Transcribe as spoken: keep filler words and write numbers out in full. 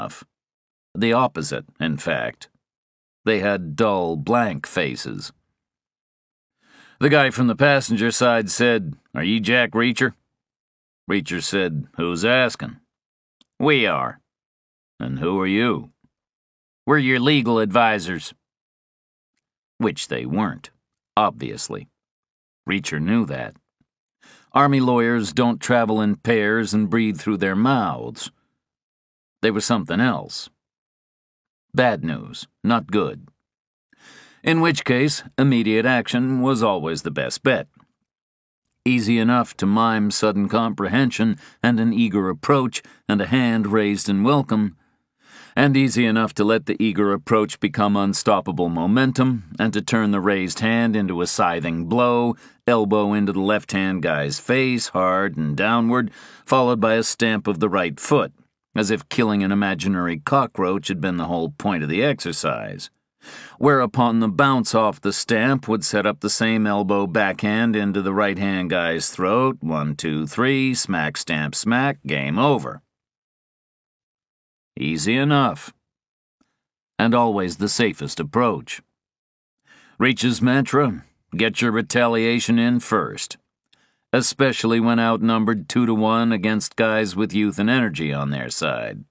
The opposite, in fact. They had dull, blank faces. The guy from the passenger side said, "Are you Jack Reacher?" Reacher said, "Who's asking?" "We are." "And who are you?" "We're your legal advisors." Which they weren't, obviously. Reacher knew that. Army lawyers don't travel in pairs and breathe through their mouths. They were something else. Bad news, not good. In which case, immediate action was always the best bet. Easy enough to mime sudden comprehension and an eager approach and a hand raised in welcome, and easy enough to let the eager approach become unstoppable momentum and to turn the raised hand into a scything blow, elbow into the left-hand guy's face, hard and downward, followed by a stamp of the right foot, as if killing an imaginary cockroach had been the whole point of the exercise. Whereupon the bounce off the stamp would set up the same elbow backhand into the right-hand guy's throat, one, two, three, smack, stamp, smack, game over. Easy enough. And always the safest approach. Reacher's mantra, get your retaliation in first, especially when outnumbered two to one against guys with youth and energy on their side.